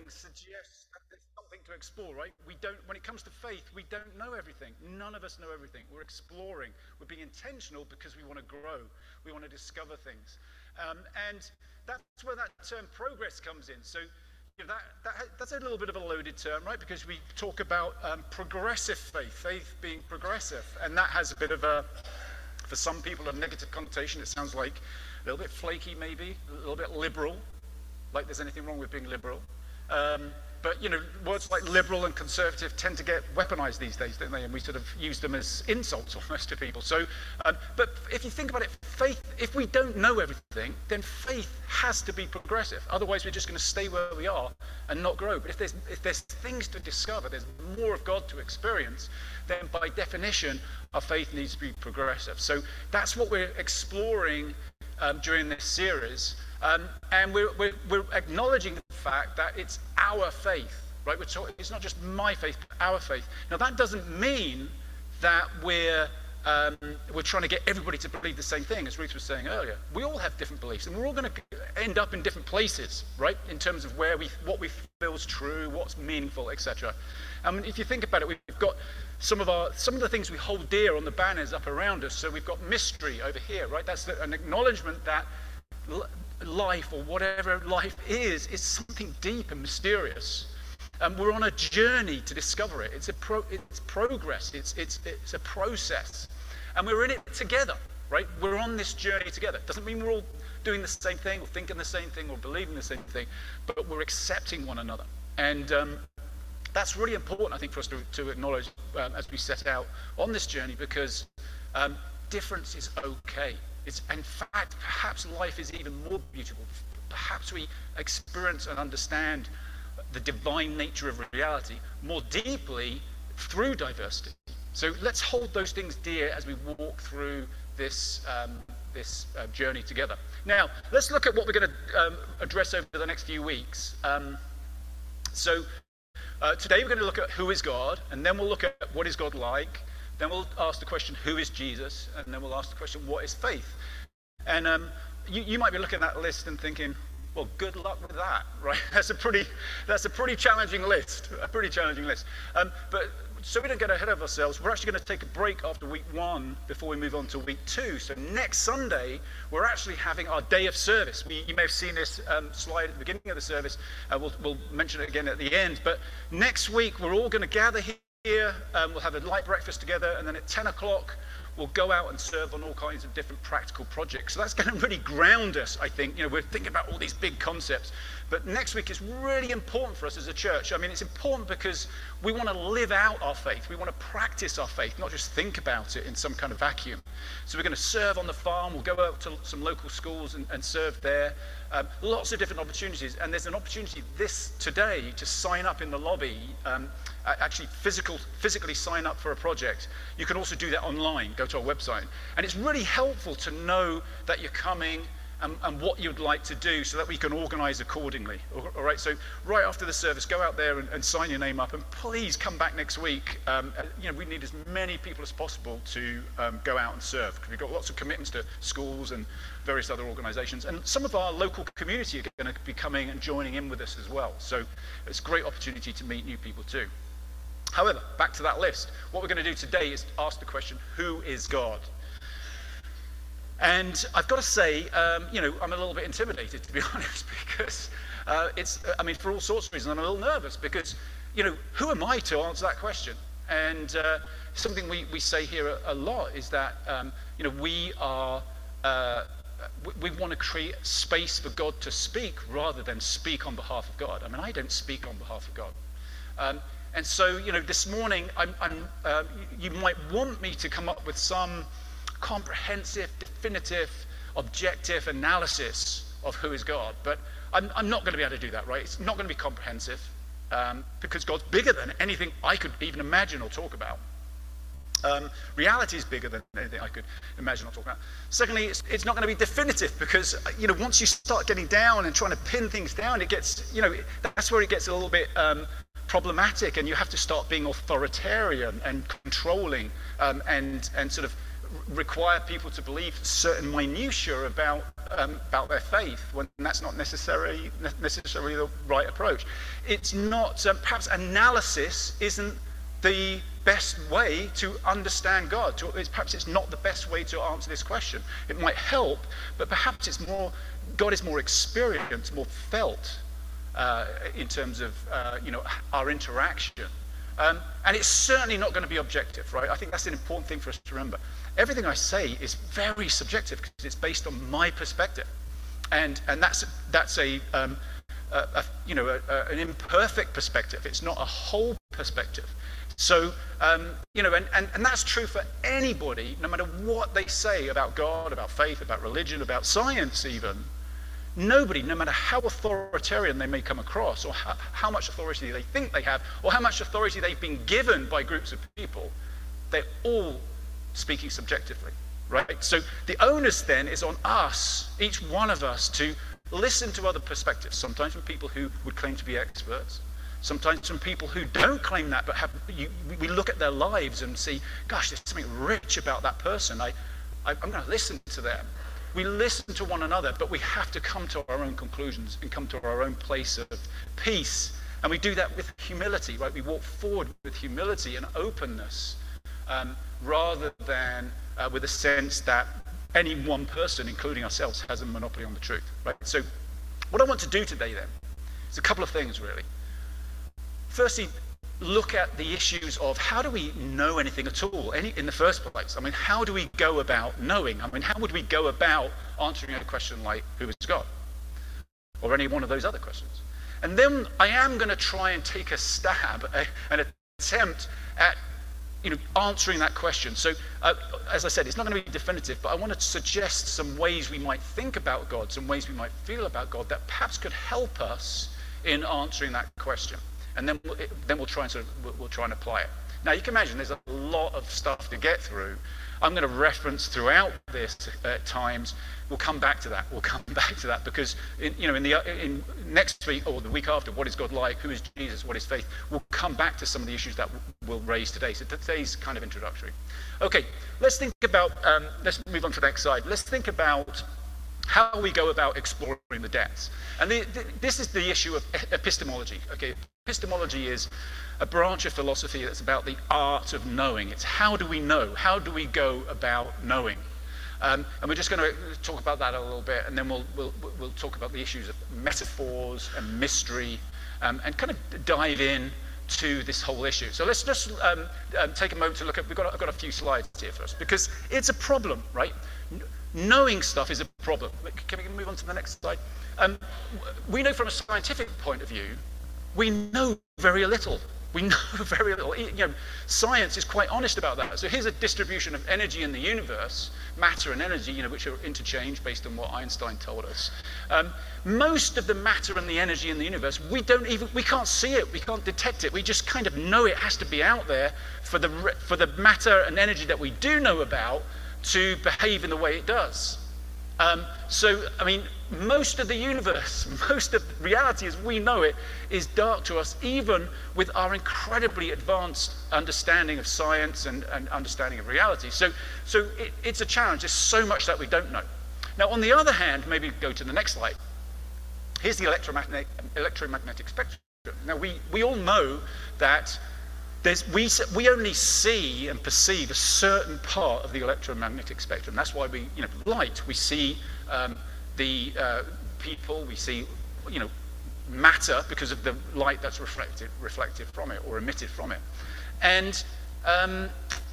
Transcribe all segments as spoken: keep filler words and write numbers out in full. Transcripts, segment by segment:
suggests that there's something to explore, right? We don't, when it comes to faith, we don't know everything. None of us know everything. We're exploring. We're being intentional because we want to grow. We want to discover things. Um, and that's where that term progress comes in. So you know, that, that, that's a little bit of a loaded term, right? Because we talk about um, progressive faith, faith being progressive. And that has a bit of a, for some people, a negative connotation. It sounds like a little bit flaky, maybe, a little bit liberal, like there's anything wrong with being liberal. Um, but, you know, words like liberal and conservative tend to get weaponized these days, don't they? And we sort of use them as insults almost to people. So, um, but if you think about it, faith, if we don't know everything, then faith has to be progressive. Otherwise, we're just going to stay where we are and not grow. But if there's, if there's things to discover, there's more of God to experience, then by definition, our faith needs to be progressive. So that's what we're exploring um, during this series. Um, and we're, we're, we're acknowledging the fact that it's our faith, right? We're talking, it's not just my faith, but our faith. Now, that doesn't mean that we're, um, we're trying to get everybody to believe the same thing, as Ruth was saying earlier. We all have different beliefs, and we're all going to end up in different places, right? In terms of where we, what we feel is true, what's meaningful, et cetera. I mean, if you think about it, we've got some of our, some of the things we hold dear on the banners up around us. So we've got mystery over here, right? That's the, an acknowledgement that life, or whatever life is, is something deep and mysterious. And we're on a journey to discover it. It's a pro, it's progress. It's it's it's a process, and we're in it together, right? We're on this journey together. Doesn't mean we're all doing the same thing, or thinking the same thing, or believing the same thing, but we're accepting one another. And um, that's really important, I think, for us to, to acknowledge um, as we set out on this journey, because um, difference is okay. It's, in fact, perhaps life is even more beautiful. Perhaps we experience and understand the divine nature of reality more deeply through diversity. So let's hold those things dear as we walk through this, um, this uh, journey together. Now, let's look at what we're going to um, address over the next few weeks. Um, so uh, today we're going to look at who is God, and then we'll look at what is God like. Then we'll ask the question, who is Jesus? And then we'll ask the question, what is faith? And um, you, you might be looking at that list and thinking, well, good luck with that, right? That's a pretty, that's a pretty challenging list, a pretty challenging list. Um, but so we don't get ahead of ourselves, we're actually going to take a break after week one before we move on to week two. So next Sunday, we're actually having our day of service. We, you may have seen this um, slide at the beginning of the service. Uh, we'll, we'll mention it again at the end. But next week, we're all going to gather here. Here, um, we'll have a light breakfast together, and then at ten o'clock, we'll go out and serve on all kinds of different practical projects. So that's going to really ground us, I think. You know, we're thinking about all these big concepts. But next week is really important for us as a church. I mean, it's important because we want to live out our faith. We want to practice our faith, not just think about it in some kind of vacuum. So we're going to serve on the farm. We'll go out to some local schools and, and serve there. Um, lots of different opportunities. And there's an opportunity this today to sign up in the lobby, um, actually physical, physically sign up for a project. You can also do that online. Go to our website. And it's really helpful to know that you're coming and, and what you'd like to do so that we can organize accordingly. All right, so right after the service, go out there and, and sign your name up, and please come back next week. Um, you know, we need as many people as possible to um, go out and serve, because we've got lots of commitments to schools and various other organizations, and some of our local community are going to be coming and joining in with us as well. So it's a great opportunity to meet new people too. However, back to that list. What we're going to do today is ask the question, who is God? And I've got to say, um, you know, I'm a little bit intimidated, to be honest, because uh, it's, I mean, for all sorts of reasons, I'm a little nervous because, you know, who am I to answer that question? And uh, something we, we say here a, a lot is that, um, you know, we are, uh, we, we want to create space for God to speak rather than speak on behalf of God. I mean, I don't speak on behalf of God. Um, and so, you know, this morning, I'm, I'm, uh, you might want me to come up with some comprehensive, definitive, objective analysis of who is God. But I'm, I'm not going to be able to do that, right? It's not going to be comprehensive um, because God's bigger than anything I could even imagine or talk about. Um, reality is bigger than anything I could imagine or talk about. Secondly, it's, it's not going to be definitive because, you know, once you start getting down and trying to pin things down, it gets, you know, that's where it gets a little bit um, problematic, and you have to start being authoritarian and controlling um, and, and sort of require people to believe certain minutiae about um, about their faith, when that's not necessarily necessarily the right approach. It's not um, perhaps analysis isn't the best way to understand God. To, it's, perhaps it's not the best way to answer this question. It might help, but perhaps it's more God is more experienced, more felt uh, in terms of uh, you know our interaction. Um, and it's certainly not going to be objective, right? I think that's an important thing for us to remember. Everything I say is very subjective because it's based on my perspective, and and that's that's a, um, a, a you know a, a, an imperfect perspective. It's not a whole perspective. So um, you know, and, and and that's true for anybody, no matter what they say about God, about faith, about religion, about science, even. Nobody, no matter how authoritarian they may come across, or how, how much authority they think they have, or how much authority they've been given by groups of people, they're all speaking subjectively, right? So the onus then is on us, each one of us, to listen to other perspectives, sometimes from people who would claim to be experts, sometimes from people who don't claim that, but have, you, we look at their lives and see, gosh, there's something rich about that person. I, I, I'm going to listen to them. We listen to one another, but we have to come to our own conclusions and come to our own place of peace. And we do that with humility, right? We walk forward with humility and openness, um, rather than uh, with a sense that any one person, including ourselves, has a monopoly on the truth, right? So what I want to do today then is a couple of things, really. Firstly, look at the issues of how do we know anything at all any, in the first place? I mean, how do we go about knowing? I mean, how would we go about answering a question like, who is God? Or any one of those other questions. And then I am going to try and take a stab, a, an attempt at you know, answering that question. So, uh, as I said, it's not going to be definitive, but I want to suggest some ways we might think about God, some ways we might feel about God that perhaps could help us in answering that question. And then we'll, then we'll try and sort of, we'll, we'll try and apply it. Now you can imagine there's a lot of stuff to get through. I'm going to reference throughout this at times. We'll come back to that. We'll come back to that because in, you know in the in next week or the week after, what is God like? Who is Jesus? What is faith? We'll come back to some of the issues that we'll raise today. So today's kind of introductory. Okay, let's think about. Um, let's move on to the next slide. Let's think about how we go about exploring the depths. And the, the, this is the issue of epistemology. Okay, epistemology is a branch of philosophy that's about the art of knowing. It's how do we know? How do we go about knowing? Um, and we're just going to talk about that a little bit, and then we'll, we'll, we'll talk about the issues of metaphors and mystery, um, and kind of dive in to this whole issue. So let's just um, um, take a moment to look at, we've got, I've got a few slides here for us, because it's a problem, right? Knowing stuff is a problem. Can we move on to the next slide? Um, we know from a scientific point of view, we know very little. We know very little. You know, science is quite honest about that. So here's a distribution of energy in the universe, matter and energy, you know, which are interchanged based on what Einstein told us. Um, most of the matter and the energy in the universe, we don't even, we can't see it, we can't detect it. We just kind of know it has to be out there for the for the matter and energy that we do know about to behave in the way it does. Um, so, I mean, most of the universe, most of reality as we know it is dark to us, even with our incredibly advanced understanding of science and, and understanding of reality. So, so it, it's a challenge. There's so much that we don't know. Now, on the other hand, maybe go to the next slide. Here's the electromagnetic, electromagnetic spectrum. Now, we, we all know that There's, we, we only see and perceive a certain part of the electromagnetic spectrum. That's why we, you know, light, we see um, the uh, people, we see, you know, matter because of the light that's reflected, reflected from it or emitted from it. And um,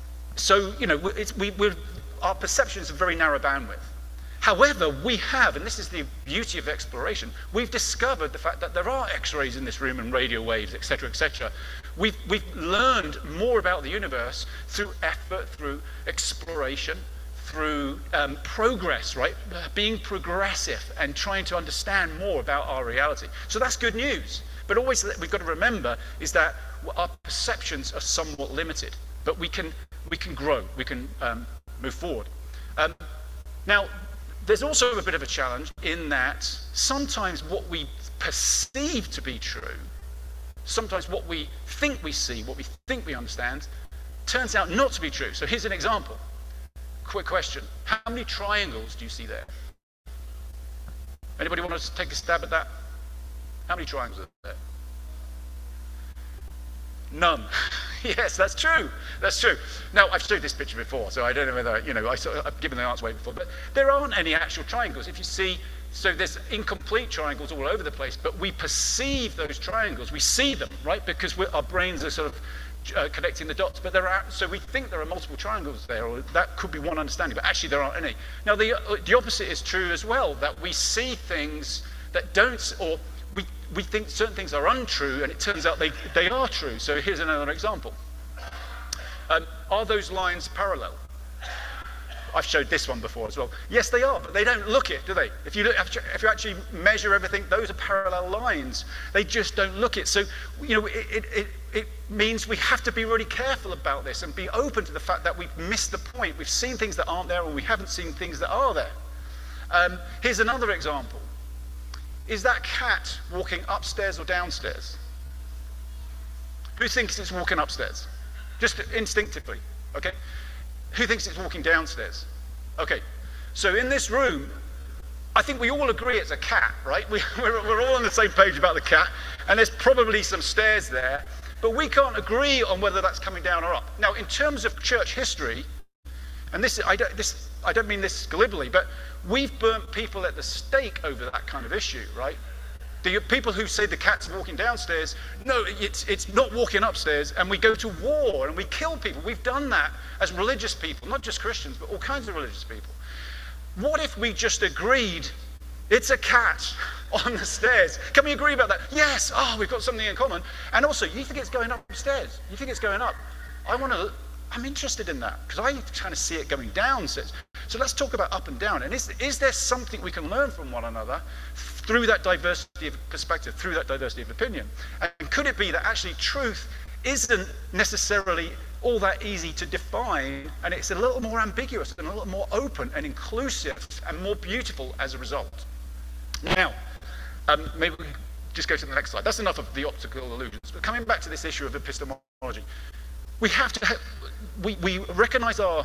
so, you know, it's, we, we're, our perceptions are very narrow bandwidth. However, we have, and this is the beauty of exploration, we've discovered the fact that there are X-rays in this room and radio waves, et cetera, et cetera. We've, we've learned more about the universe through effort, through exploration, through um, progress, right? Being progressive and trying to understand more about our reality. So that's good news. But always we've got to remember is that our perceptions are somewhat limited, but we can, we can grow, we can um, move forward. Um, now, there's also a bit of a challenge in that sometimes what we perceive to be true, sometimes what we think we see, what we think we understand, turns out not to be true. So here's an example. quick question. How many triangles do you see there? Anybody want to take a stab at that? How many triangles are there? None. Yes, that's true. That's true. Now, I've showed this picture before, so I don't know whether, you know, I, I've given the answer away before, but there aren't any actual triangles. If you see, so there's incomplete triangles all over the place, but we perceive those triangles. We see them, right? Because we're, our brains are sort of uh, connecting the dots, but there are, so we think there are multiple triangles there, or that could be one understanding, but actually there aren't any. Now, the, uh, the opposite is true as well, that we see things that don't, or we, we think certain things are untrue, and it turns out they, they are true. So here's another example. Um, are those lines parallel? I've showed this one before as well. Yes, they are, but they don't look it, do they? If you, look, if you actually measure everything, those are parallel lines. They just don't look it. So, you know, it, it, it means we have to be really careful about this and be open to the fact that we've missed the point. We've seen things that aren't there, or we haven't seen things that are there. Um, here's another example. Is that cat walking upstairs or downstairs? Who thinks it's walking upstairs? Just instinctively, okay? Who thinks it's walking downstairs? Okay, so in this room, I think we all agree it's a cat, right? We, we're, we're all on the same page about the cat, and there's probably some stairs there, but we can't agree on whether that's coming down or up. Now, in terms of church history, and this, I don't, this, I don't mean this glibly, but we've burnt people at the stake over that kind of issue, right? The people who say the cat's walking downstairs, no, it's, it's not walking upstairs, and we go to war and we kill people. We've done that as religious people, not just Christians, but all kinds of religious people. What if we just agreed it's a cat on the stairs? Can we agree about that? Yes, oh, we've got something in common. And also, you think it's going upstairs. You think it's going up. I want to, I'm interested in that, because I kind of see it going downstairs. So let's talk about up and down. And is, is there something we can learn from one another through that diversity of perspective, through that diversity of opinion? And could it be that actually truth isn't necessarily all that easy to define, and it's a little more ambiguous and a little more open and inclusive and more beautiful as a result? Now, um, maybe we can just go to the next slide. That's enough of the optical illusions. But coming back to this issue of epistemology, we have to, have, we, we recognize our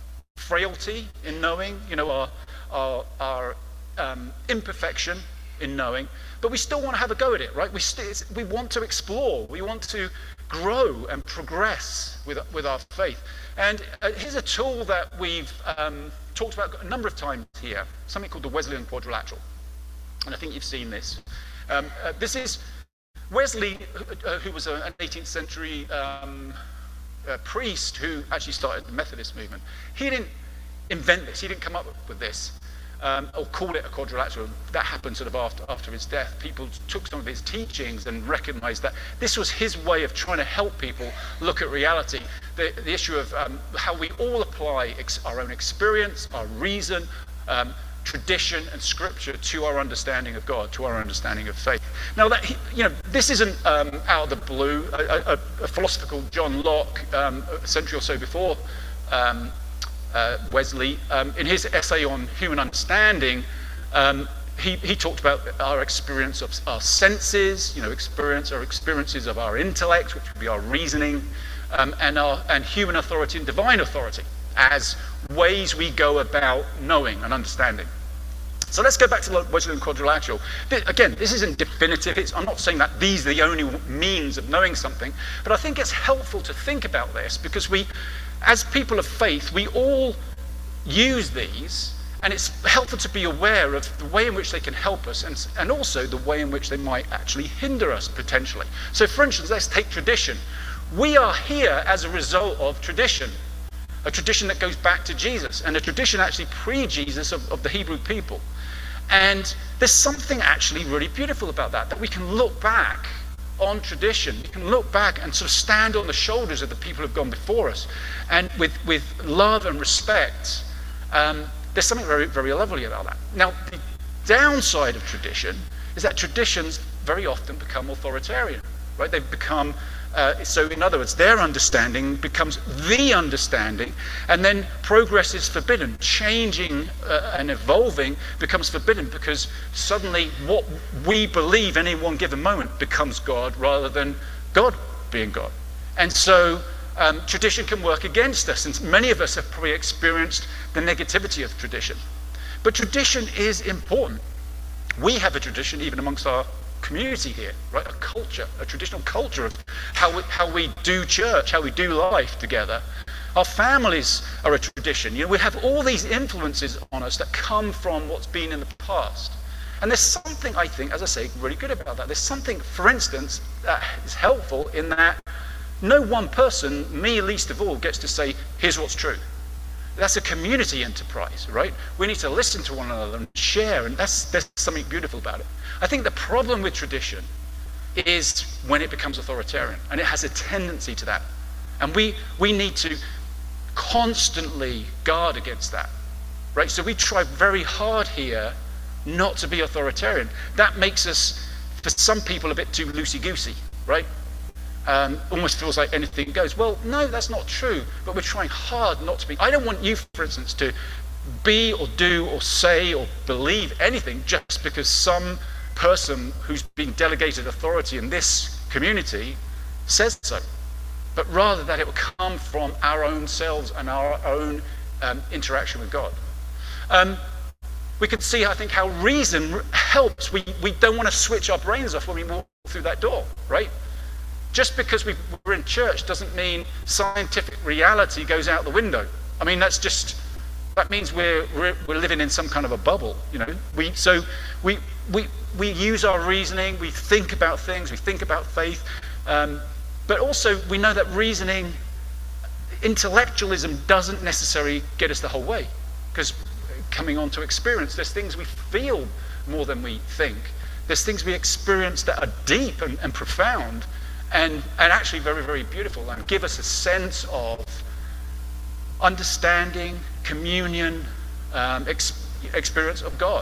frailty in knowing, you know, our, our, our um, imperfection in knowing, but we still want to have a go at it, right? We, st we want to explore, we want to grow and progress with, with our faith. And uh, here's a tool that we've um, talked about a number of times here, something called the Wesleyan Quadrilateral. And I think you've seen this. Um, uh, this is Wesley, uh, who was a, an eighteenth century um, uh, priest who actually started the Methodist movement. He didn't invent this, he didn't come up with this. Um, or call it a quadrilateral. That happened sort of after, after his death. People took some of his teachings and recognized that this was his way of trying to help people look at reality. The, the issue of um, how we all apply ex our own experience, our reason, um, tradition and scripture to our understanding of God, to our understanding of faith. Now, that, you know, this isn't um, out of the blue. A, a, a philosopher called John Locke, um, a century or so before um, Uh, Wesley, um, in his essay on human understanding, um, he, he talked about our experience of our senses, you know, experience, our experiences of our intellect, which would be our reasoning, um, and our and human authority and divine authority as ways we go about knowing and understanding. So let's go back to the Wesleyan Quadrilateral. Again, this isn't definitive. It's, I'm not saying that these are the only means of knowing something, but I think it's helpful to think about this because we, as people of faith, we all use these, and it's helpful to be aware of the way in which they can help us, and, and also the way in which they might actually hinder us potentially. So for instance, let's take tradition. We are here as a result of tradition, a tradition that goes back to Jesus, and a tradition actually pre-Jesus of, of the Hebrew people. And there's something actually really beautiful about that, that we can look back on tradition. We can look back and sort of stand on the shoulders of the people who've gone before us, and with, with love and respect. Um, there's something very, very lovely about that. Now, the downside of tradition is that traditions very often become authoritarian, right? They've become, uh, so in other words, their understanding becomes the understanding, and then progress is forbidden. Changing uh, and evolving becomes forbidden because suddenly what we believe in any one given moment becomes God rather than God being God. And so um, tradition can work against us, and many of us have probably experienced the negativity of tradition. But tradition is important. We have a tradition even amongst our community here, right? A culture, a traditional culture of how we, how we do church, how we do life together. Our families are a tradition. You know, we have all these influences on us that come from what's been in the past. And there's something, I think, as I say, really good about that. There's something, for instance, that is helpful in that no one person, me least of all, gets to say, here's what's true. That's a community enterprise, right? We need to listen to one another and share, and that's, there's something beautiful about it. I think the problem with tradition is when it becomes authoritarian, and it has a tendency to that. And we, we need to constantly guard against that, right? So we try very hard here not to be authoritarian. That makes us, for some people, a bit too loosey-goosey, right? Um, almost feels like anything goes. Well, no, that's not true, but we're trying hard not to be. I don't want you, for instance, to be or do or say or believe anything just because some person who's been delegated authority in this community says so, but rather that it will come from our own selves and our own um, interaction with God. Um, we can see, I think, how reason helps. We, we don't want to switch our brains off when we walk through that door, right? Just because we, we're in church doesn't mean scientific reality goes out the window. I mean, that's just, that means we're, we're, we're living in some kind of a bubble, you know. We, so we, we, we use our reasoning, we think about things, we think about faith, um, but also we know that reasoning, intellectualism doesn't necessarily get us the whole way, because coming on to experience, there's things we feel more than we think. There's things we experience that are deep and, and profound, and, and actually very, very beautiful, and give us a sense of understanding, communion, um, ex experience of God.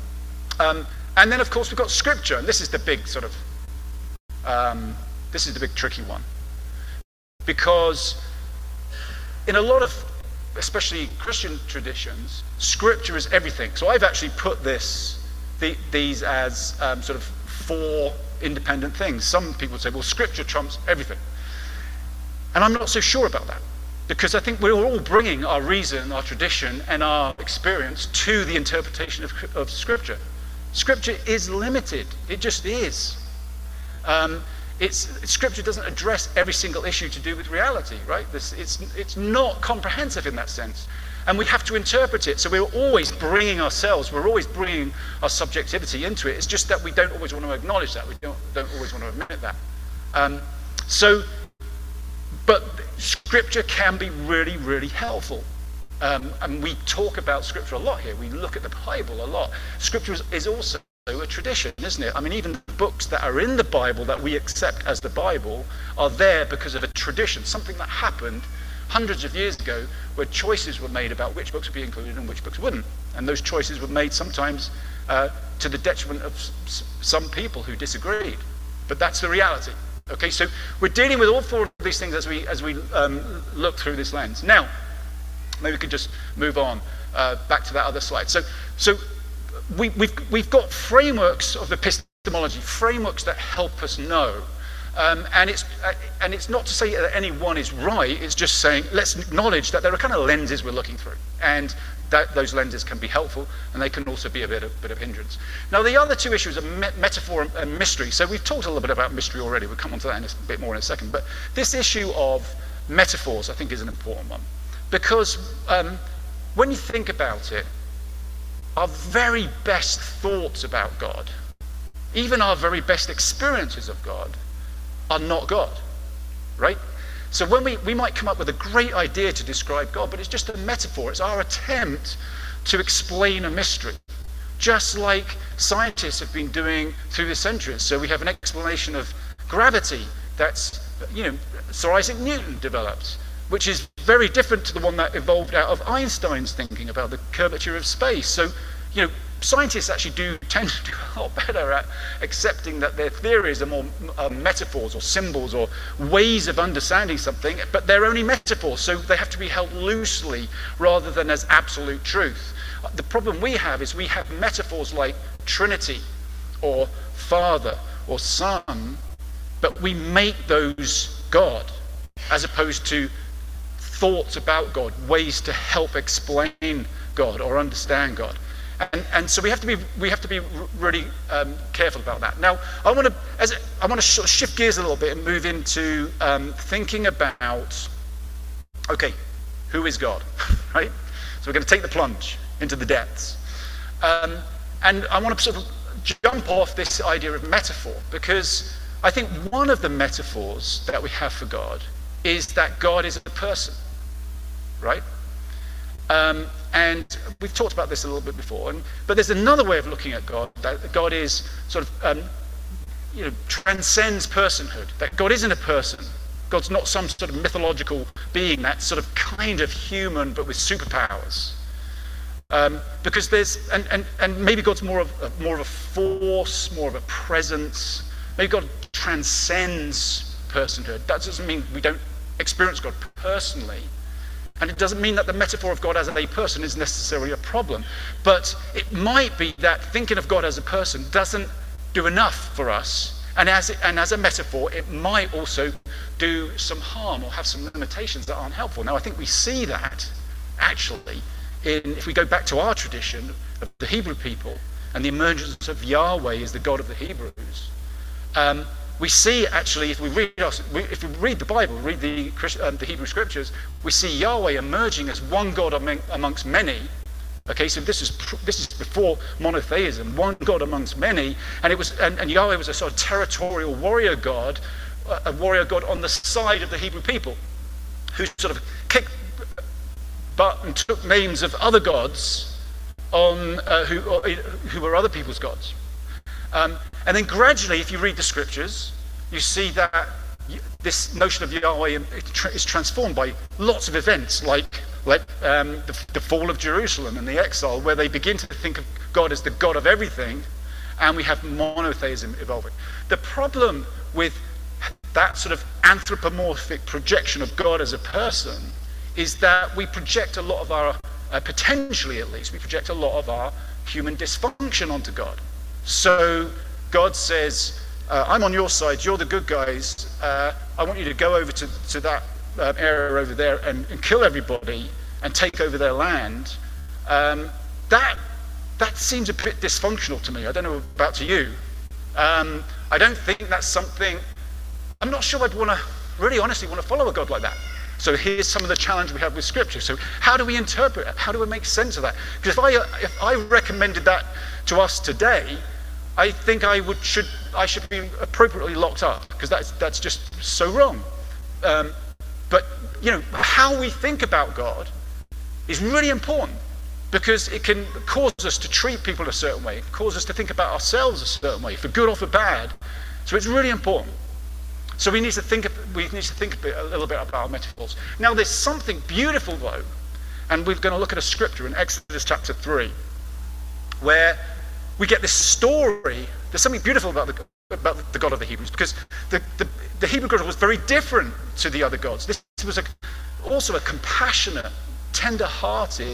Um, and then, of course, we've got Scripture, and this is the big sort of, um, this is the big tricky one. Because in a lot of, especially Christian traditions, Scripture is everything. So I've actually put this, the, these as um, sort of four independent things. Some people say, well, Scripture trumps everything. And I'm not so sure about that, because I think we're all bringing our reason, our tradition, and our experience to the interpretation of, of Scripture. Scripture is limited. It just is. Um, it's, Scripture doesn't address every single issue to do with reality, right? This, it's, it's not comprehensive in that sense. And we have to interpret it. So we're always bringing ourselves, we're always bringing our subjectivity into it. It's just that we don't always want to acknowledge that. We don't, don't always want to admit that. Um, so, but Scripture can be really, really helpful. Um, and we talk about Scripture a lot here. We look at the Bible a lot. Scripture is, is also a tradition, isn't it? I mean, even the books that are in the Bible that we accept as the Bible are there because of a tradition, something that happened hundreds of years ago, where choices were made about which books would be included and which books wouldn't. And those choices were made sometimes uh, to the detriment of s some people who disagreed. But that's the reality. Okay, so we're dealing with all four of these things as we, as we um, look through this lens. Now, maybe we could just move on uh, back to that other slide. So, so we, we've, we've got frameworks of epistemology, frameworks that help us know. Um, and, it's, uh, and it's not to say that any one is right, it's just saying let's acknowledge that there are kind of lenses we're looking through, and that those lenses can be helpful, and they can also be a bit of, bit of hindrance. Now, the other two issues are me metaphor and, and mystery. So we've talked a little bit about mystery already. We'll come on to that in a bit more in a second. But this issue of metaphors, I think, is an important one, because um, when you think about it, our very best thoughts about God, even our very best experiences of God, are not God, right? So when we, we might come up with a great idea to describe God, but it's just a metaphor. It's our attempt to explain a mystery, just like scientists have been doing through the centuries. So we have an explanation of gravity that's, you know, Sir Isaac Newton developed, which is very different to the one that evolved out of Einstein's thinking about the curvature of space. So, you know, scientists actually do tend to do a lot better at accepting that their theories are more uh, metaphors or symbols or ways of understanding something, but they're only metaphors, so they have to be held loosely rather than as absolute truth. The problem we have is we have metaphors like Trinity or Father or Son, but we make those God. as opposed to thoughts about God, ways to help explain God or understand God. And, and so we have to be we have to be really um, careful about that. Now, I want to as I want to sort of shift gears a little bit and move into um, thinking about, okay, who is God, right? So we're going to take the plunge into the depths, um, and I want to sort of jump off this idea of metaphor, because I think one of the metaphors that we have for God is that God is a person, right? Um, and we've talked about this a little bit before, and, but there's another way of looking at God, that God is sort of, um, you know, transcends personhood, that God isn't a person. God's not some sort of mythological being that's sort of kind of human but with superpowers. Um, because there's, and, and, and maybe God's more of, a, more of a force, more of a presence. Maybe God transcends personhood. That doesn't mean we don't experience God personally. And it doesn't mean that the metaphor of God as a person is necessarily a problem. But it might be that thinking of God as a person doesn't do enough for us. And as, it, and as a metaphor, it might also do some harm or have some limitations that aren't helpful. Now, I think we see that, actually, in, if we go back to our tradition of the Hebrew people and the emergence of Yahweh as the God of the Hebrews, um, we see, actually, if we read our, if we read the Bible, read the, um, the Hebrew Scriptures, we see Yahweh emerging as one God among, amongst many. Okay, so this is this is before monotheism, one God amongst many, and it was and, and Yahweh was a sort of territorial warrior God, a warrior God on the side of the Hebrew people, who sort of kicked butt and took names of other gods on uh, who who were other people's gods. Um, and then gradually, if you read the Scriptures, you see that this notion of Yahweh is transformed by lots of events, like, like um, the, the fall of Jerusalem and the exile, where they begin to think of God as the God of everything, and we have monotheism evolving. The problem with that sort of anthropomorphic projection of God as a person is that we project a lot of our, uh, potentially at least, we project a lot of our human dysfunction onto God. So God says, uh, I'm on your side, you're the good guys, uh, I want you to go over to, to that uh, area over there and, and kill everybody and take over their land. Um, that, that seems a bit dysfunctional to me. I don't know about to you. Um, I don't think that's something, I'm not sure I'd want to, really honestly want to follow a God like that. So here's some of the challenge we have with Scripture. So how do we interpret it? How do we make sense of that? Because if I, if I recommended that to us today, I think I would should I should be appropriately locked up, because that's that's just so wrong. Um, but you know, how we think about God is really important, because it can cause us to treat people a certain way, cause us to think about ourselves a certain way, for good or for bad. So it's really important. So we need to think we need to think a, bit, a little bit about our metaphors. Now, there's something beautiful though, and we're going to look at a scripture in Exodus chapter three, where we get this story. There's something beautiful about the, about the God of the Hebrews, because the, the, the Hebrew God was very different to the other gods. This was a, also a compassionate, tender-hearted,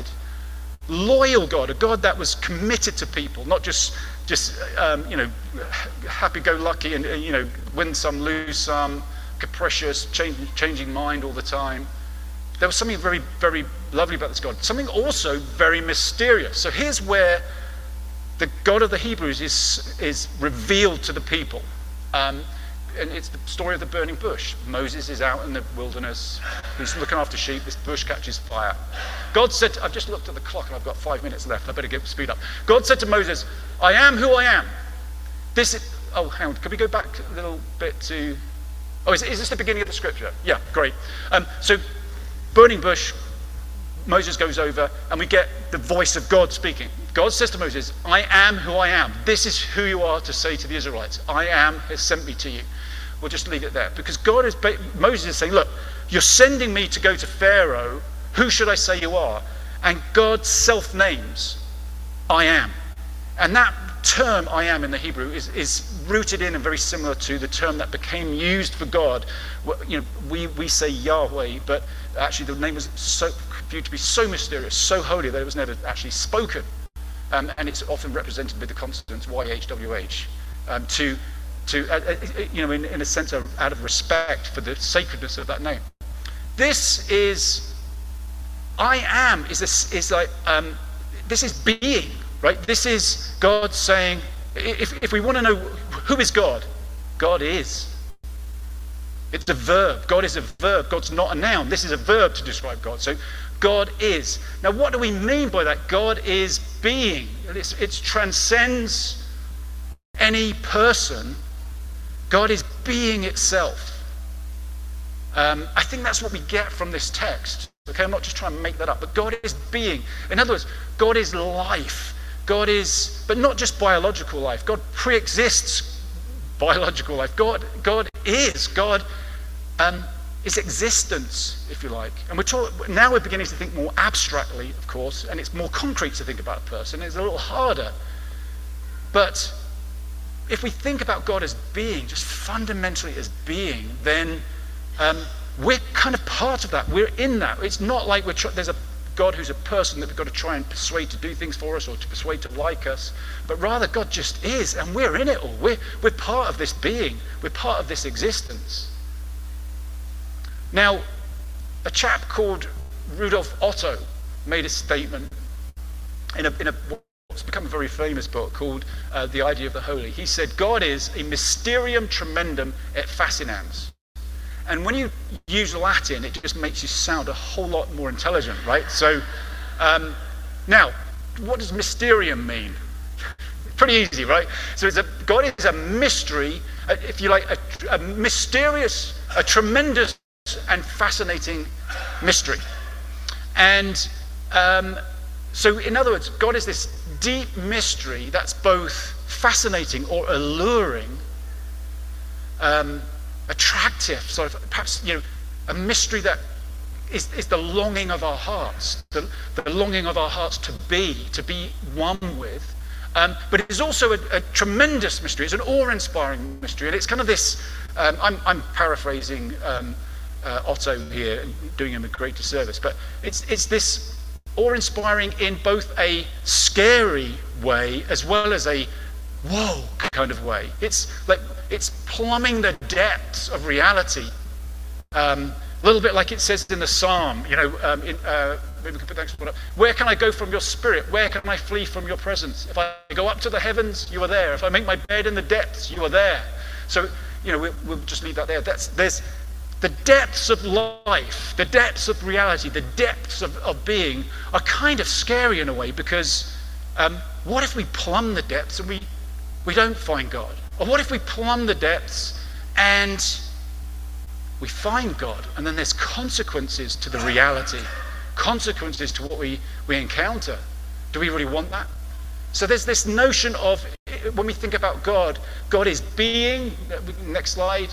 loyal God, a God that was committed to people, not just, just um, you know, happy-go-lucky and, you know, win some, lose some, capricious, change, changing mind all the time. There was something very, very lovely about this God. Something also very mysterious. So here's where the God of the Hebrews is, is revealed to the people. Um, and it's the story of the burning bush. Moses is out in the wilderness. He's looking after sheep. This bush catches fire. God said, to, I've just looked at the clock and I've got five minutes left. I better get speed up. God said to Moses, I am who I am. This is, oh, hang on. Can we go back a little bit to, oh, is, is this the beginning of the scripture? Yeah, great. Um, so, burning bush, Moses goes over and we get the voice of God speaking. God says to Moses, I am who I am. This is who you are to say to the Israelites. I am has sent me to you. We'll just leave it there. Because God is, Moses is saying, look, you're sending me to go to Pharaoh. Who should I say you are? And God self-names, I am. And that term, I am, in the Hebrew is, is rooted in and very similar to the term that became used for God. You know, we, we say Yahweh, but actually the name was so, viewed to be so mysterious, so holy, that it was never actually spoken. Um, and it's often represented with the consonants Y H W H, um, to, to uh, uh, you know, in, in a sense of, out of respect for the sacredness of that name. This is, I am, is, this, is like, um, this is being, right? This is God saying, if, if we want to know who is God, God is. It's a verb. God is a verb. God's not a noun. This is a verb to describe God. So God is. Now, what do we mean by that? God is being. It's, it transcends any person. God is being itself. Um, I think that's what we get from this text. Okay, I'm not just trying to make that up, but God is being. In other words, God is life. God is, but not just biological life. God pre-exists biological life. God, God is. God um, is existence, if you like. And we're talk, now we're beginning to think more abstractly, of course, and it's more concrete to think about a person. It's a little harder. But if we think about God as being, just fundamentally as being, then um, we're kind of part of that. We're in that. It's not like we're tr- there's a God who's a person that we've got to try and persuade to do things for us or to persuade to like us, but rather God just is, and we're in it all. We're, we're part of this being. We're part of this existence. Now, a chap called Rudolf Otto made a statement in a, in a what's become a very famous book called uh, The Idea of the Holy. He said, God is a mysterium tremendum et fascinans. And when you use Latin, it just makes you sound a whole lot more intelligent, right? So, um, now, what does mysterium mean? Pretty easy, right? So it's a, God is a mystery, uh, if you like, a, a mysterious, a tremendous and fascinating mystery. And um, so, in other words, God is this deep mystery that's both fascinating or alluring, um, attractive, sort of, perhaps, you know, a mystery that is, is the longing of our hearts, the, the longing of our hearts to be, to be one with. Um, but it is also a, a tremendous mystery. It's an awe-inspiring mystery, and it's kind of this. Um, I'm, I'm paraphrasing um, uh, Otto here, and doing him a great disservice, but it's it's this awe-inspiring in both a scary way as well as a whoa kind of way. It's like it's plumbing the depths of reality. Um, a little bit like it says in the Psalm, you know, um, in, uh, maybe we can put the next one up. Where can I go from your spirit? Where can I flee from your presence? If I go up to the heavens, you are there. If I make my bed in the depths, you are there. So, you know, we'll, we'll just leave that there. That's, there's the depths of life, the depths of reality, the depths of, of being are kind of scary in a way, because um, what if we plumb the depths and we, we don't find God? Or what if we plumb the depths and we find God, and then there's consequences to the reality, consequences to what we, we encounter? Do we really want that? So there's this notion of, when we think about God, God is being, next slide,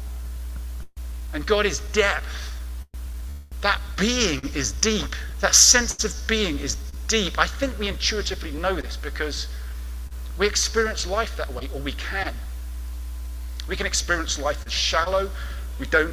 and God is depth. That being is deep. That sense of being is deep. I think we intuitively know this because we experience life that way, or we can. We can experience life as shallow. We don't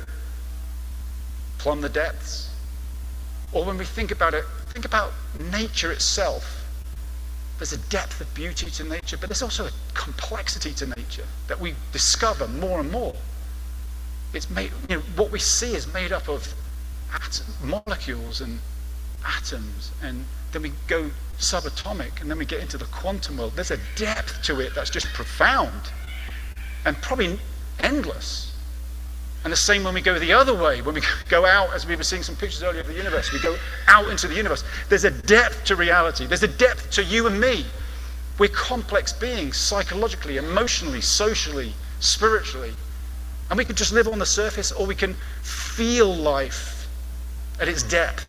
plumb the depths. Or when we think about it, think about nature itself. There's a depth of beauty to nature, but there's also a complexity to nature that we discover more and more. It's made, you know, what we see is made up of atom, molecules and atoms, and then we go subatomic, and then we get into the quantum world. There's a depth to it that's just profound and probably endless. And the same when we go the other way, when we go out, as we were seeing some pictures earlier of the universe, we go out into the universe. There's a depth to reality. There's a depth to you and me. We're complex beings, psychologically, emotionally, socially, spiritually. And we can just live on the surface, or we can feel life at its depth.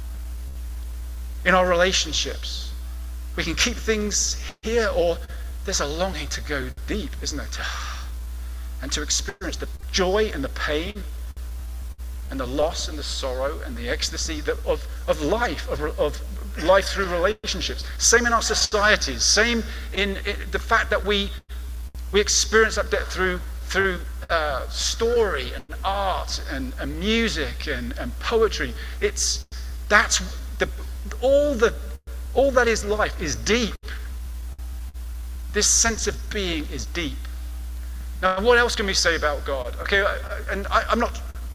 In our relationships, we can keep things here, or there's a longing to go deep, isn't there? To, and to experience the joy and the pain and the loss and the sorrow and the ecstasy that, of, of life, of, of life through relationships. Same in our societies, same in, in the fact that we, we experience that depth through, through uh, story and art and, and music and, and poetry. It's, that's the, all, the, all that is life is deep. This sense of being is deep. Now, what else can we say about God? Okay, I, and I, I'm not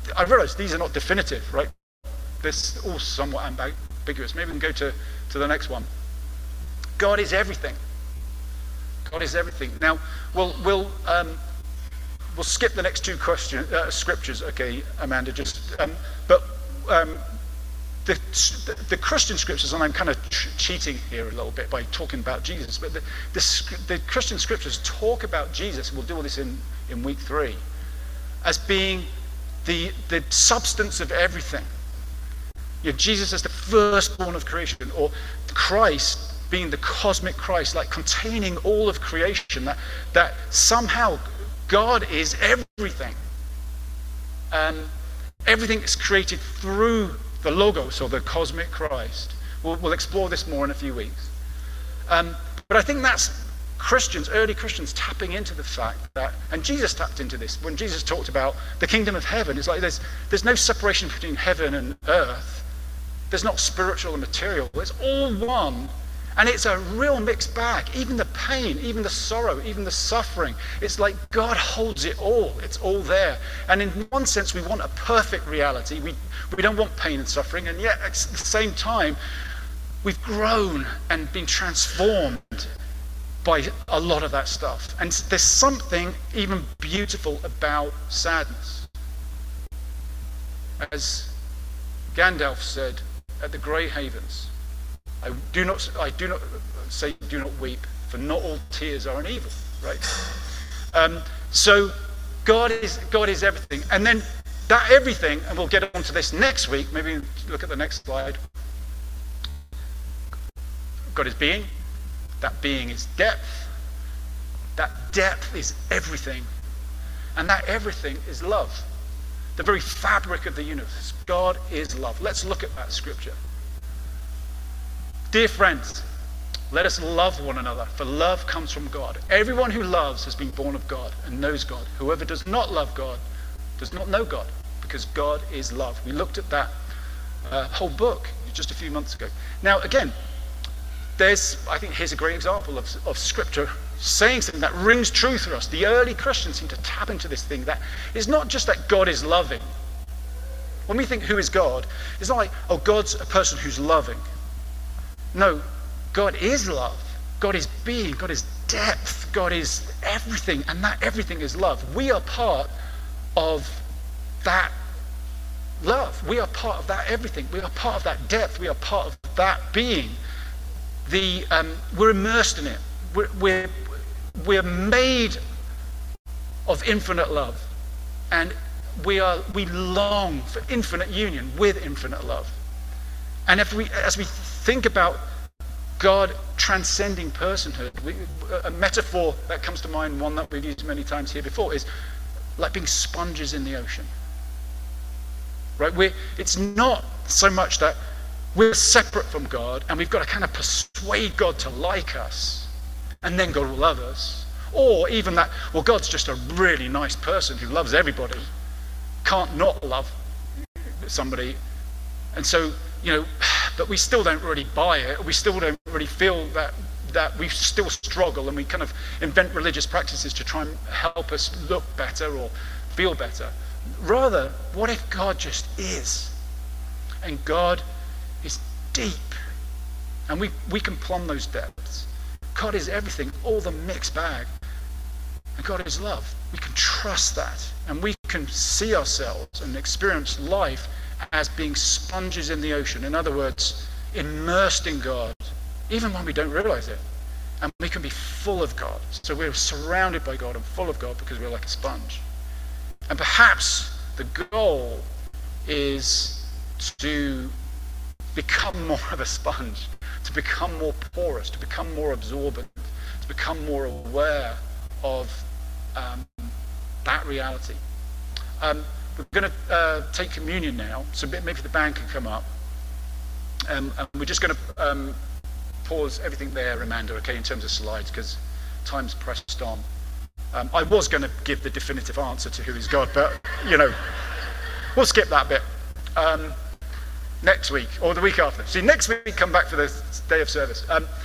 I realize these are not definitive, right? This all somewhat ambiguous. Maybe we can go to, to the next one. God is everything. God is everything. Now, we'll we'll um, we'll skip the next two question uh, scriptures, okay, Amanda. Just um, but um, the the Christian scriptures, and I'm kind of cheating here a little bit by talking about Jesus, but the the, the Christian scriptures talk about Jesus. We'll do all this in in week three, as being the the substance of everything. You know, Jesus as the firstborn of creation, or Christ being the cosmic Christ, like containing all of creation, that, that somehow God is everything. Um, everything is created through the Logos, or the cosmic Christ. We'll, we'll explore this more in a few weeks. Um, but I think that's Christians, early Christians, tapping into the fact that, and Jesus tapped into this, when Jesus talked about the kingdom of heaven, it's like there's, there's no separation between heaven and earth. There's not spiritual and material. It's all one. And it's a real mixed bag. Even the pain, even the sorrow, even the suffering. It's like God holds it all. It's all there. And in one sense, we want a perfect reality. We, we don't want pain and suffering. And yet, at the same time, we've grown and been transformed by a lot of that stuff. And there's something even beautiful about sadness. As Gandalf said at the Grey Havens, I do not, I do not say do not weep, for not all tears are an evil, right? Um, so God is, God is everything. And then that everything, and we'll get on to this next week, maybe look at the next slide. God is being, that being is depth, that depth is everything, and that everything is love. The very fabric of the universe. God is love. Let's look at that scripture. Dear friends, let us love one another, for love comes from God. Everyone who loves has been born of God and knows God. Whoever does not love God does not know God, because God is love. We looked at that uh, whole book just a few months ago. Now, again, there's, I think here's a great example of, of scripture saying something that rings true for us. The early Christians seem to tap into this thing that it's not just that God is loving. When we think who is God, it's not like, oh, God's a person who's loving. No, God is love. God is being. God is depth. God is everything. And that everything is love. We are part of that love. We are part of that everything. We are part of that depth. We are part of that being. The, um, we're immersed in it. We're, we're, we're made of infinite love. And we, are, we long for infinite union with infinite love. And if we, as we think about God transcending personhood, we, a metaphor that comes to mind, one that we've used many times here before, is like being sponges in the ocean. Right? We're, it's not so much that we're separate from God and we've got to kind of persuade God to like us, and then God will love us. Or even that, well, God's just a really nice person who loves everybody, can't not love somebody. And so, you know, but we still don't really buy it. We still don't really feel that that we still struggle, and we kind of invent religious practices to try and help us look better or feel better. Rather, what if God just is? And God is deep. And we, we can plumb those depths. God is everything, all the mixed bag. And God is love. We can trust that. And we can see ourselves and experience life as being sponges in the ocean. In other words, immersed in God, even when we don't realize it. And we can be full of God. So we're surrounded by God and full of God because we're like a sponge. And perhaps the goal is to become more of a sponge, to become more porous, to become more absorbent, to become more aware of um, that reality. Um, we're going to uh, take communion now, so maybe the band can come up. Um, and we're just going to um, pause everything there, Amanda, okay, in terms of slides, because time's pressed on. Um, I was going to give the definitive answer to who is God, but, you know, we'll skip that bit. Um, next week, or the week after. See, next week, come back for the day of service. Um,